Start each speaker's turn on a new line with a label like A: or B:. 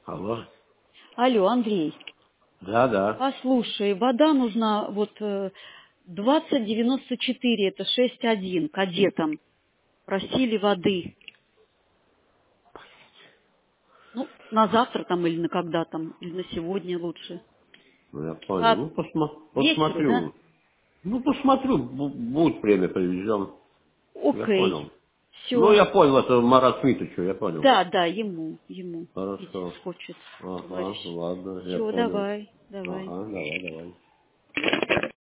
A: Алло.
B: Алло, Андрей.
A: Да.
B: Послушай, вода нужна вот 2094, это 6.1, кадетам. Просили воды. Ну, на завтра там или на когда там, или на сегодня лучше.
A: Ну, я понял.
B: А
A: Ну,
B: вечеру, да?
A: посмотрю. Ну, посмотрю. Будет время, привезем. Я
B: Окей.
A: понял. Ну,
B: Все.
A: я понял, это Марат Смитович, я понял.
B: Да, ему, видите,
A: Хорошо.
B: хочет,
A: Ага,
B: товарищ.
A: ладно, я
B: Все,
A: понял.
B: давай.
A: Ага, давай.